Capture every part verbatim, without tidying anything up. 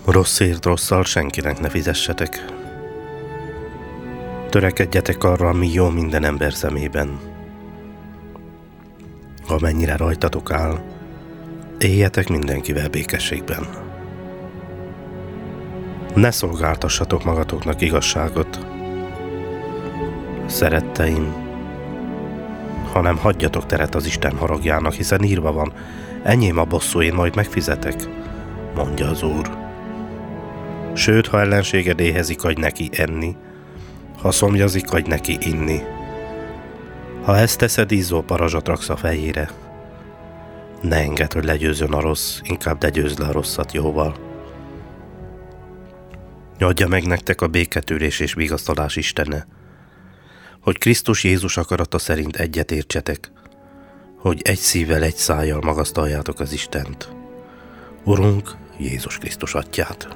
Rosszért rosszal senkinek ne fizessetek. Törekedjetek arra, ami jó minden ember szemében. Amennyire rajtatok áll, éljetek mindenkivel békességben. Ne szolgáltassatok magatoknak igazságot, szeretteim, hanem hagyjatok teret az Isten haragjának, hiszen írva van, enyém a bosszú, én majd megfizetek, mondja az Úr. Sőt, ha ellenséged éhezik, adj neki enni, ha szomjazik, adj neki inni. Ha ezt teszed, izzó parazsat raksz a fejére. Ne engedd, hogy legyőzön a rossz, inkább legyőzd le a rosszat jóval. Adja meg nektek a béketűrés és vigasztalás Istene, hogy Krisztus Jézus akarata szerint egyet értsetek, hogy egy szívvel, egy szájjal magasztaljátok az Istent, Urunk Jézus Krisztus Atyját.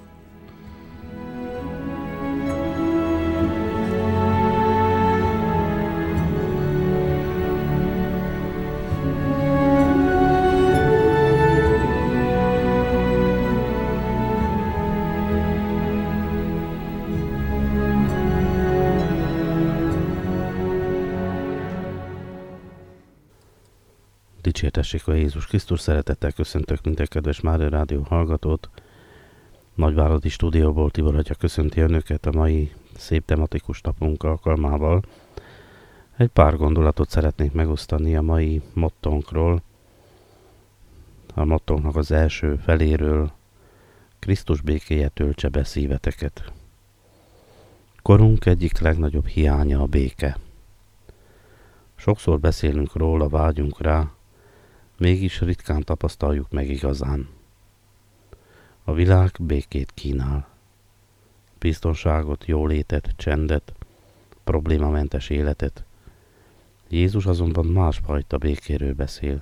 Dicsértessék a Jézus Krisztus, szeretettel köszöntök minden kedves Mária Rádió hallgatót. Nagyváradi stúdióból Tibor atya köszönti önöket a mai szép tematikus napunk alkalmával. Egy pár gondolatot szeretnék megosztani a mai mottónkról. A mottónknak az első feléről: Krisztus békéje töltse be szíveteket. Korunk egyik legnagyobb hiánya a béke. Sokszor beszélünk róla, vágyunk rá, mégis ritkán tapasztaljuk meg igazán. A világ békét kínál. Biztonságot, jólétet, csendet, problémamentes életet. Jézus azonban másfajta békéről beszél.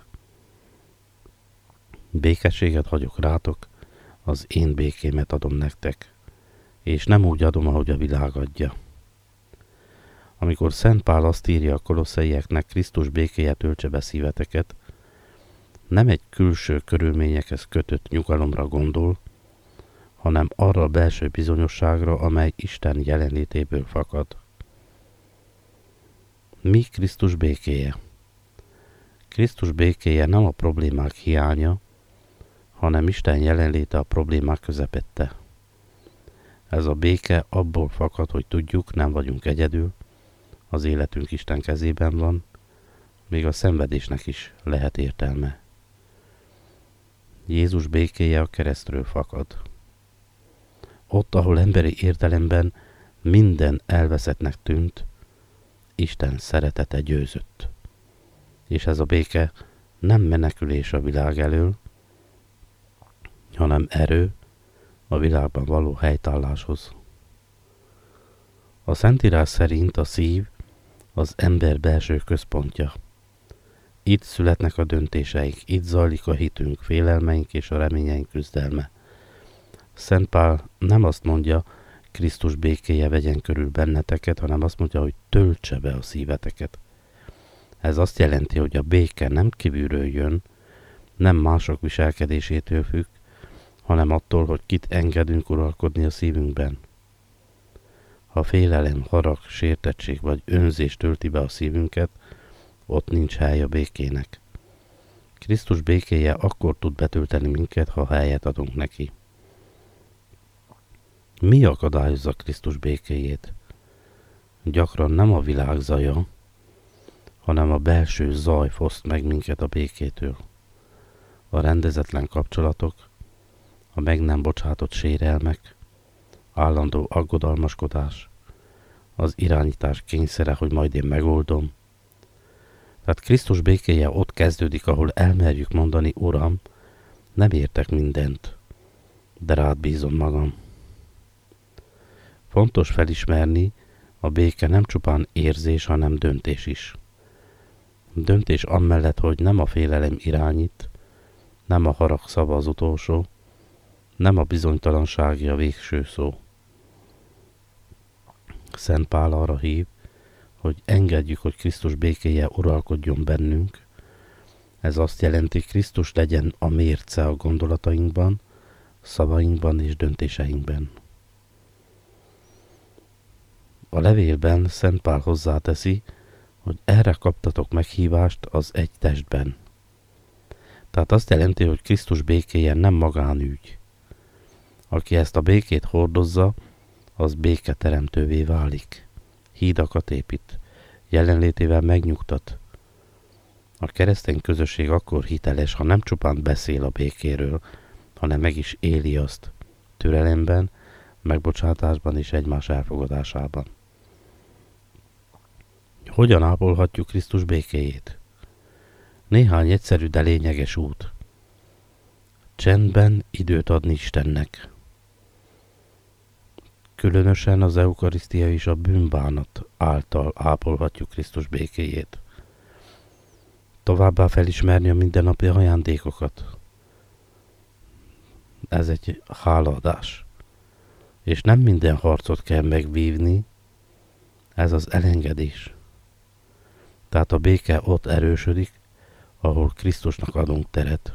Békességet hagyok rátok, az én békémet adom nektek, és nem úgy adom, ahogy a világ adja. Amikor Szent Pál azt írja a kolosszaieknek, Krisztus békéje töltse be szíveteket, nem egy külső körülményekhez kötött nyugalomra gondol, hanem arra a belső bizonyosságra, amely Isten jelenlétéből fakad. Mi Krisztus békéje? Krisztus békéje nem a problémák hiánya, hanem Isten jelenléte a problémák közepette. Ez a béke abból fakad, hogy tudjuk, nem vagyunk egyedül, az életünk Isten kezében van, még a szenvedésnek is lehet értelme. Jézus békéje a keresztről fakad. Ott, ahol emberi értelemben minden elveszettnek tűnt, Isten szeretete győzött. És ez a béke nem menekülés a világ elől, hanem erő a világban való helytálláshoz. A Szentírás szerint a szív az ember belső központja. Itt születnek a döntéseink, itt zajlik a hitünk, félelmeink és a reményeink küzdelme. Szent Pál nem azt mondja, Krisztus békéje vegyen körül benneteket, hanem azt mondja, hogy töltse be a szíveteket. Ez azt jelenti, hogy a béke nem kívülről jön, nem mások viselkedésétől függ, hanem attól, hogy kit engedünk uralkodni a szívünkben. Ha félelem, harag, sértettség vagy önzés tölti be a szívünket, ott nincs hely a békének. Krisztus békéje akkor tud betölteni minket, ha helyet adunk neki. Mi akadályozza Krisztus békéjét? Gyakran nem a világ zaja, hanem a belső zaj foszt meg minket a békétől. A rendezetlen kapcsolatok, a meg nem bocsátott sérelmek, állandó aggodalmaskodás, az irányítás kényszere, hogy majd én megoldom. Tehát Krisztus békéje ott kezdődik, ahol elmerjük mondani, Uram, nem értek mindent, de rád bízom magam. Fontos felismerni, a béke nem csupán érzés, hanem döntés is. Döntés amellett, hogy nem a félelem irányít, nem a harag szava az utolsó, nem a bizonytalansági a végső szó. Szent Pál arra hív, hogy engedjük, hogy Krisztus békéje uralkodjon bennünk. Ez azt jelenti, Krisztus legyen a mérce a gondolatainkban, szavainkban és döntéseinkben. A levélben Szent Pál hozzáteszi, hogy erre kaptatok meghívást az egy testben. Tehát azt jelenti, hogy Krisztus békéje nem magánügy. Aki ezt a békét hordozza, az béketeremtővé válik. Hídakat épít, jelenlétével megnyugtat. A keresztény közösség akkor hiteles, ha nem csupán beszél a békéről, hanem meg is éli azt, türelemben, megbocsátásban és egymás elfogadásában. Hogyan ápolhatjuk Krisztus békéjét? Néhány egyszerű, de lényeges út. Csendben időt adni Istennek. Különösen az eukarisztia és a bűnbánat által ápolhatjuk Krisztus békéjét. Továbbá felismerni a mindennapi ajándékokat. Ez egy hálaadás. És nem minden harcot kell megvívni, ez az elengedés. Tehát a béke ott erősödik, ahol Krisztusnak adunk teret.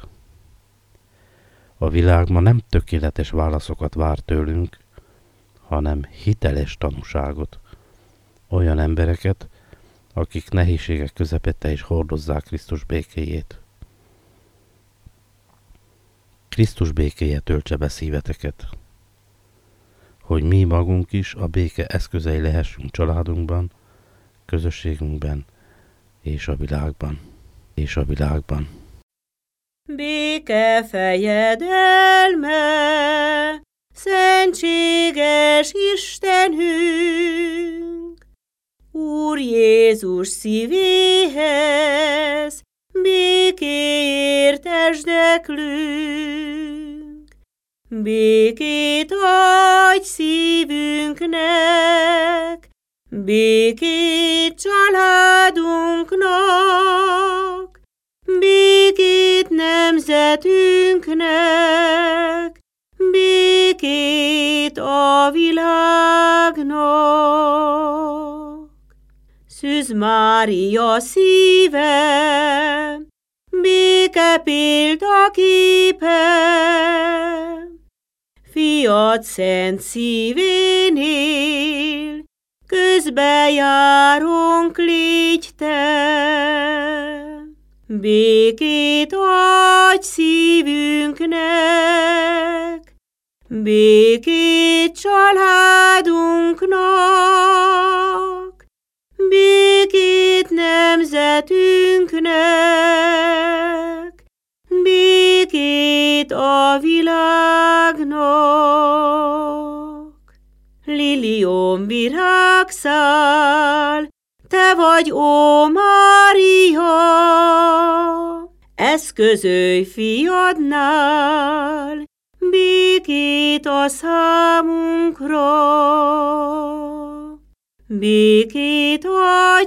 A világ ma nem tökéletes válaszokat vár tőlünk, hanem hiteles tanúságot. Olyan embereket, akik nehézségek közepette is hordozzák Krisztus békéjét. Krisztus békéje töltse be szíveteket, hogy mi magunk is a béke eszközei lehessünk családunkban, közösségünkben és a világban. És a világban. Béke fejedelme, szentséges Istenünk, Úr Jézus szívéhez, békéért esdeklünk. Békét adj szívünknek, békét családunknak, békét nemzetünknek, békét a világnak. Szűz Mária szíve, béke példaképe, Fiad szent szívénél, közbejárunk légy te. Békét adj szívünknek, békét családunknak, békét nemzetünknek, békét a világnak. Liliom virágszál, te vagy, ó Mária, eszközölj fiadnál, békét a számunkra. Békét adj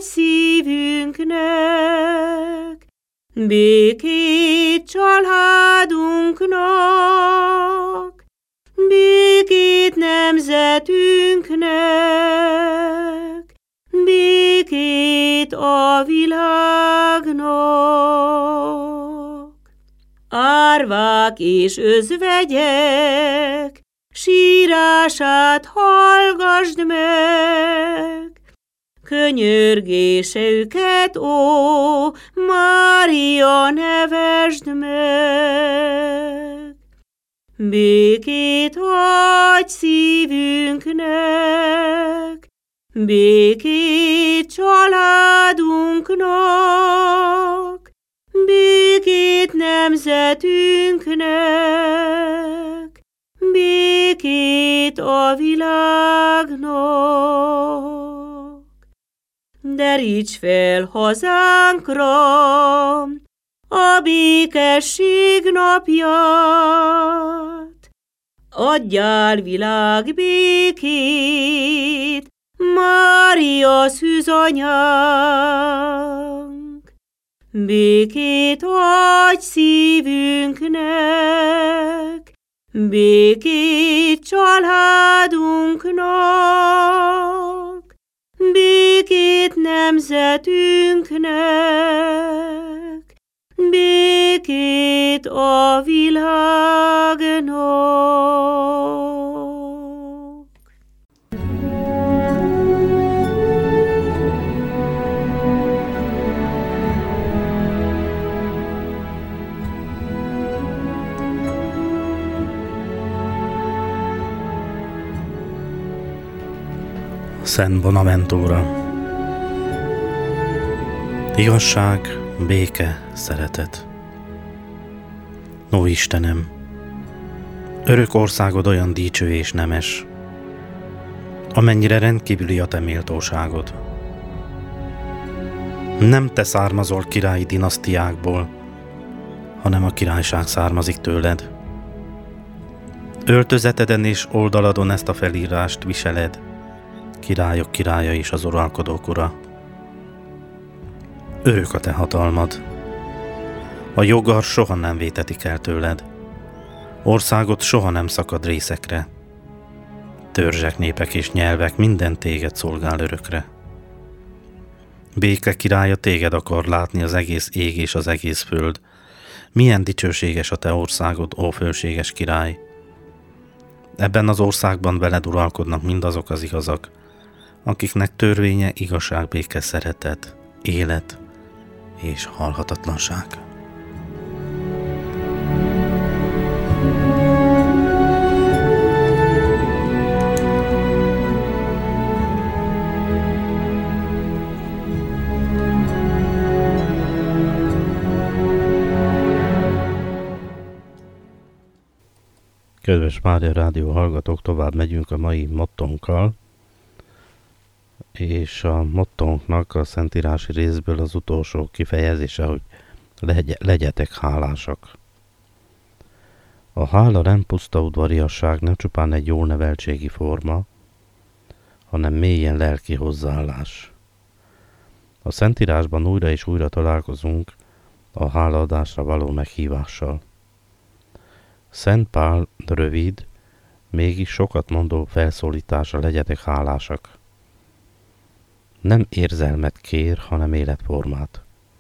szívünknek, békét családunknak, békét nemzetünknek, békét a világnak. Árvák és özvegyek, sírását hallgasd meg, könyörgéseiket, ó, Mária, nevesd meg. Békét adj szívünknek, békét családunknak, békét nemzetünknek, békét a világnak. Deríts fel hazánkra a békesség napját, adjál világ békét, Mária szűzanyánk. Békét adj szívünknek, békét családunknak, békét nemzetünknek, békét a világnak. Szent Bonaventura. Igazság, béke, szeretet. Ó Istenem, örök országod olyan dicső és nemes, amennyire rendkívüli a te méltóságod. Nem te származol királyi dinasztiákból, hanem a királyság származik tőled. Öltözeteden és oldaladon ezt a felírást viseled, királyok királya és az uralkodók ura. Örök a te hatalmad. A jogar soha nem vétetik el tőled. Országod soha nem szakad részekre. Törzsek, népek és nyelvek minden téged szolgál örökre. Béke királya téged akar látni az egész ég és az egész föld. Milyen dicsőséges a te országod, ó fölséges király! Ebben az országban veled uralkodnak mindazok az igazak, akiknek törvénye igazság, béke, szeretet, élet és halhatatlanság. Kedves Mária Rádió hallgatók, tovább megyünk a mai mottónkkal, és a mottónknak a szentírási részből az utolsó kifejezése, hogy legy- legyetek hálásak. A hála nem puszta udvariasság, nem csupán egy jó neveltségi forma, hanem mélyen lelki hozzáállás. A Szentírásban újra és újra találkozunk a hálaadásra való meghívással. Szent Pál rövid, mégis sokat mondó felszólítása: legyetek hálásak. Nem érzelmet kér, hanem életformát.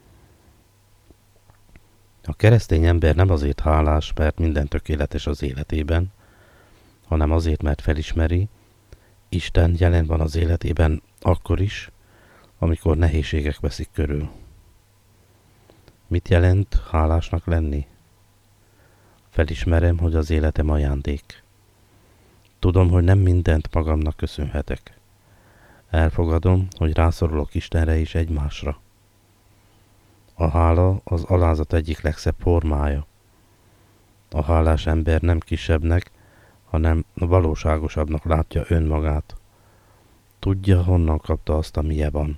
A keresztény ember nem azért hálás, mert minden tökéletes az életében, hanem azért, mert felismeri, Isten jelen van az életében akkor is, amikor nehézségek veszik körül. Mit jelent hálásnak lenni? Felismerem, hogy az életem ajándék. Tudom, hogy nem mindent magamnak köszönhetek. Elfogadom, hogy rászorulok Istenre és egymásra. A hála az alázat egyik legszebb formája. A hálás ember nem kisebbnek, hanem valóságosabbnak látja önmagát. Tudja, honnan kapta azt, amilyen van.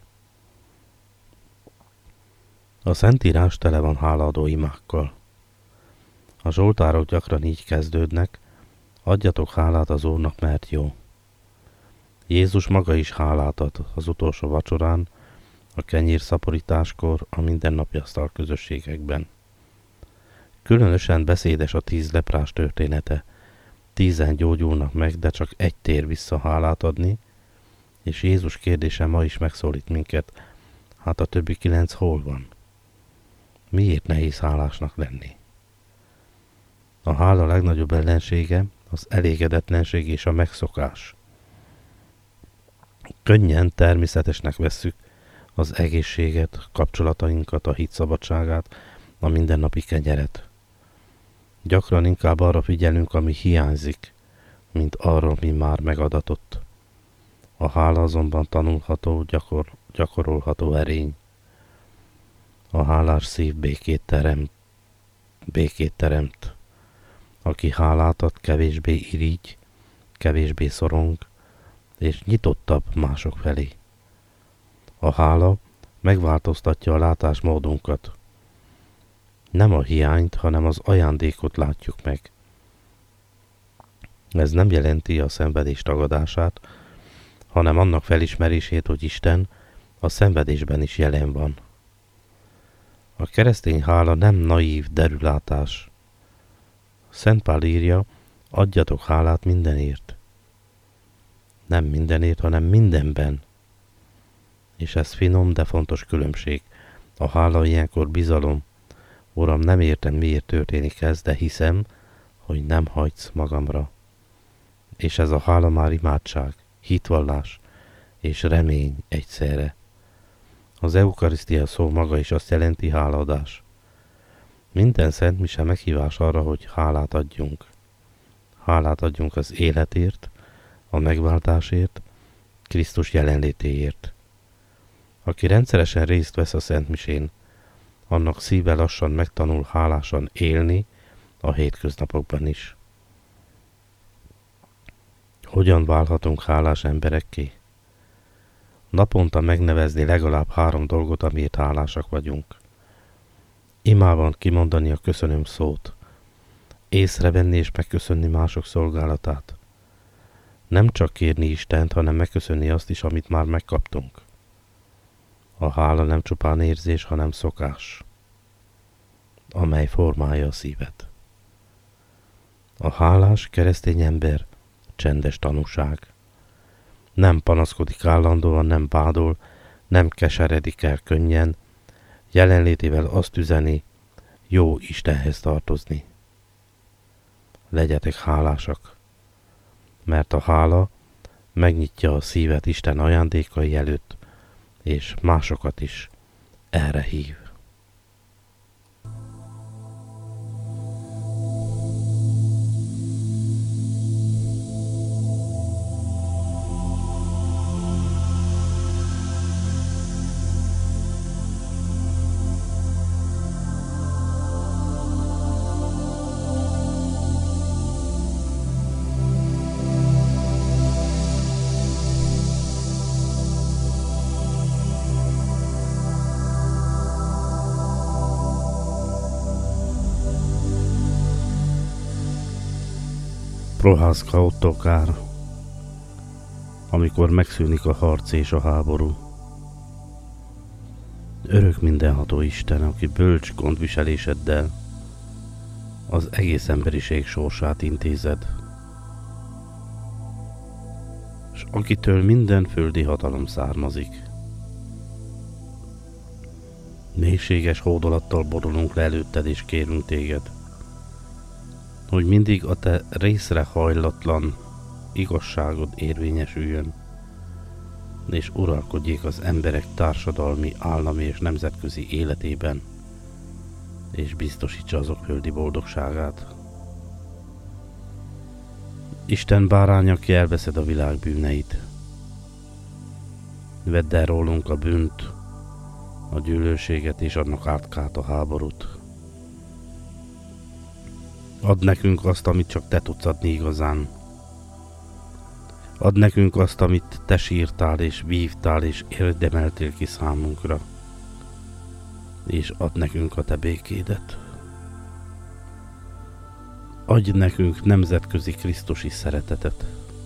A Szentírás tele van hálaadó imákkal. A zsoltárok gyakran így kezdődnek: adjatok hálát az Úrnak, mert jó. Jézus maga is hálát ad az utolsó vacsorán, a kenyér szaporításkor, a mindennapi asztal közösségekben. Különösen beszédes a tíz leprás története. Tízen gyógyulnak meg, de csak egy tér vissza hálát adni, és Jézus kérdése ma is megszólít minket: hát a többi kilenc hol van? Miért nehéz hálásnak lenni? A hála legnagyobb ellensége az elégedetlenség és a megszokás. Könnyen természetesnek vesszük az egészséget, kapcsolatainkat, a hit szabadságát, a mindennapi kenyeret. Gyakran inkább arra figyelünk, ami hiányzik, mint arra, ami már megadatott. A hála azonban tanulható, gyakor, gyakorolható erény. A hálás szív békét teremt, békét teremt. Aki hálát ad, kevésbé irigy, kevésbé szorong, és nyitottabb mások felé. A hála megváltoztatja a látásmódunkat. Nem a hiányt, hanem az ajándékot látjuk meg. Ez nem jelenti a szenvedés tagadását, hanem annak felismerését, hogy Isten a szenvedésben is jelen van. A keresztény hála nem naív derülátás. Szent Pál írja: adjatok hálát mindenért. Nem mindenért, hanem mindenben. És ez finom, de fontos különbség. A hála ilyenkor bizalom. Uram, nem értem, miért történik ez, de hiszem, hogy nem hagysz magamra. És ez a hála már imádság, hitvallás és remény egyszerre. Az eukarisztia szó maga is azt jelenti: hálaadás. Minden szent mise meghívás arra, hogy hálát adjunk. Hálát adjunk az életért, a megváltásért, Krisztus jelenlétéért. Aki rendszeresen részt vesz a szentmisén, annak szíve lassan megtanul hálásan élni a hétköznapokban is. Hogyan válhatunk hálás emberekké? Naponta megnevezni legalább három dolgot, amiért hálásak vagyunk. Imában kimondani a köszönöm szót. Észrevenni és megköszönni mások szolgálatát. Nem csak kérni Istent, hanem megköszönni azt is, amit már megkaptunk. A hála nem csupán érzés, hanem szokás, amely formálja a szívet. A hálás keresztény ember csendes tanúság. Nem panaszkodik állandóan, nem vádol, nem keseredik el könnyen, jelenlétével azt üzeni, jó Istenhez tartozni. Legyetek hálásak, mert a hála megnyitja a szívet Isten ajándékai előtt, és másokat is erre hív. Prohászka Ottokár, amikor megszűnik a harc és a háború. Örök mindenható Isten, aki bölcs gondviseléseddel az egész emberiség sorsát intézed, s akitől minden földi hatalom származik. Mélységes hódolattal borulunk le előtted és kérünk téged, hogy mindig a te részre hajlatlan igazságod érvényesüljön, és uralkodjék az emberek társadalmi, állami és nemzetközi életében, és biztosítsa azok földi boldogságát. Isten bárány, aki elveszed a világ bűneit, vedd el rólunk a bűnt, a gyűlölséget és annak átkát, a háborút. Add nekünk azt, amit csak te tudsz adni igazán. Add nekünk azt, amit te sírtál és vívtál és érdemeltél ki számunkra. És add nekünk a te békédet. Adj nekünk nemzetközi krisztusi szeretetet.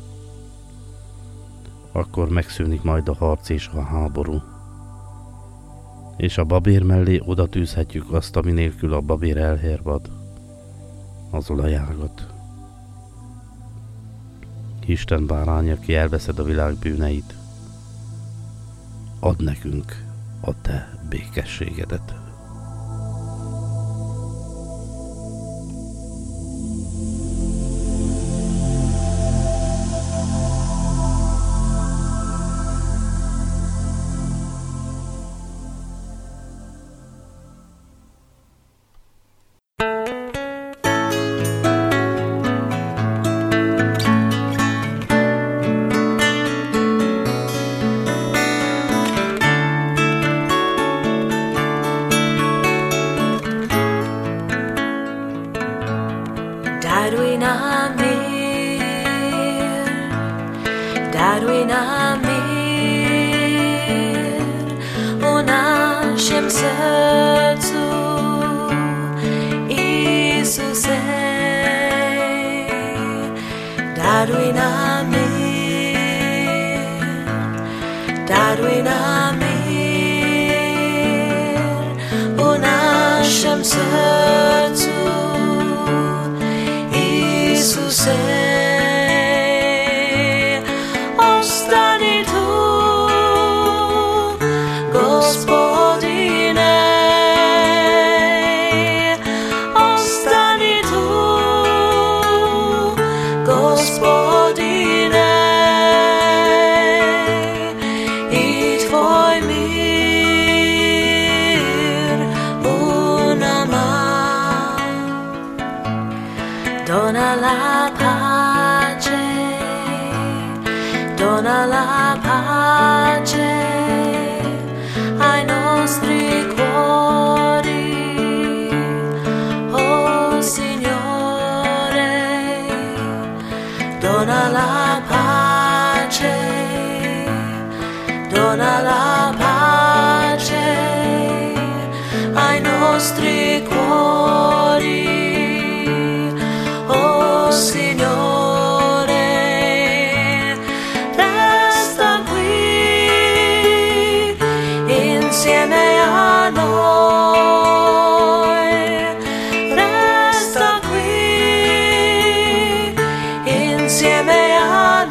Akkor megszűnik majd a harc és a háború. És a babér mellé oda tűzhetjük azt, ami nélkül a babér elhervad, az olajágat. Isten bárány, aki elveszed a világ bűneit, add nekünk a te békességedet. Dona la pace, dona la pace. dona la pace, dona la pace ai nostri cuori, oh Signore, resta qui insieme a noi, resta qui insieme a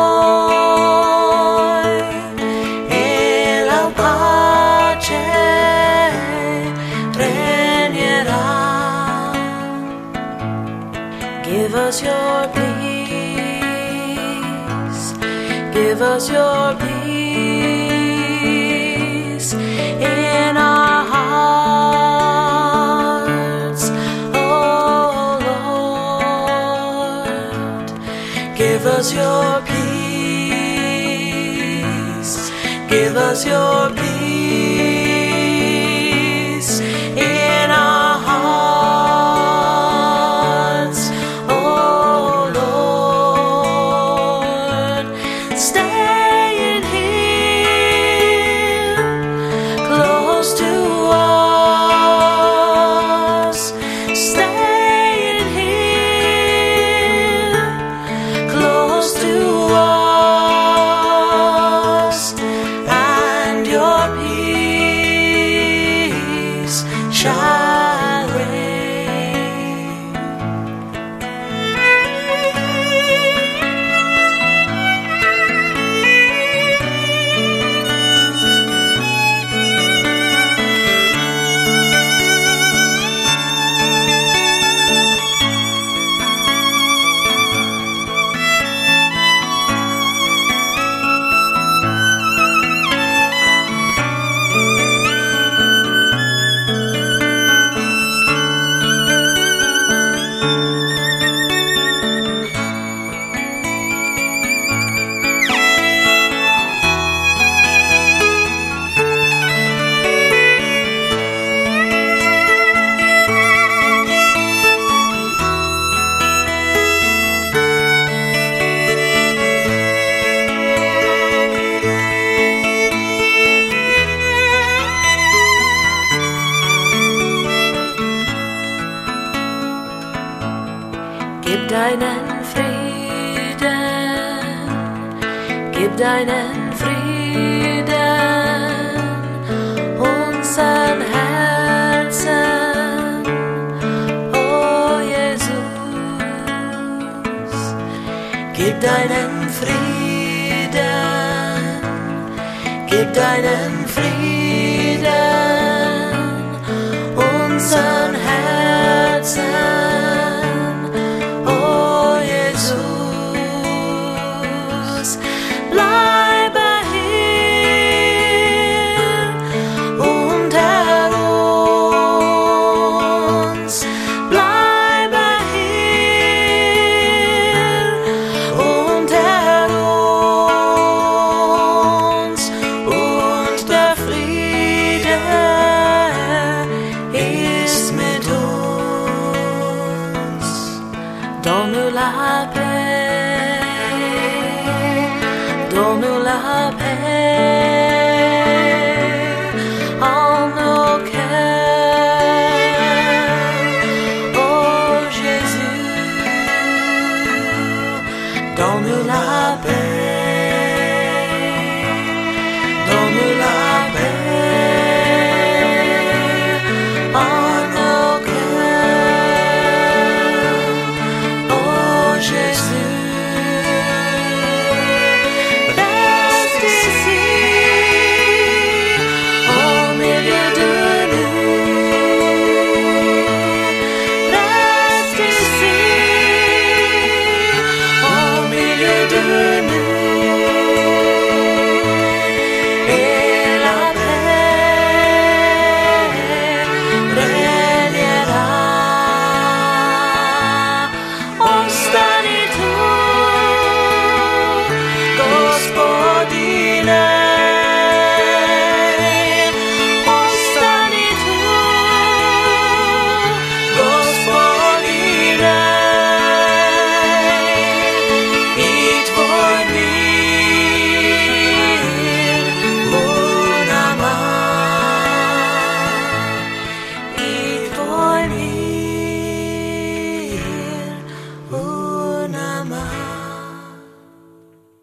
noi, e la pace regnerà. Give us your peace, give us your peace in our hearts, oh Lord. Give us your peace, give us your peace in our hearts, oh Lord. Stay in here, close to us. Stay in here, close to us, and your peace shall reign. Gib deinen Frieden, gib deinen Frieden unseren Herzen, oh Jesus. Gib deinen Frieden, gib deinen Frieden unseren Herzen, oh Jesus. Bleibe hier unter uns, bleibe hier unter uns, und der Friede ist mit uns. Donne la paix, donne la paix en nos cœurs, oh Jésus. Donne la paix,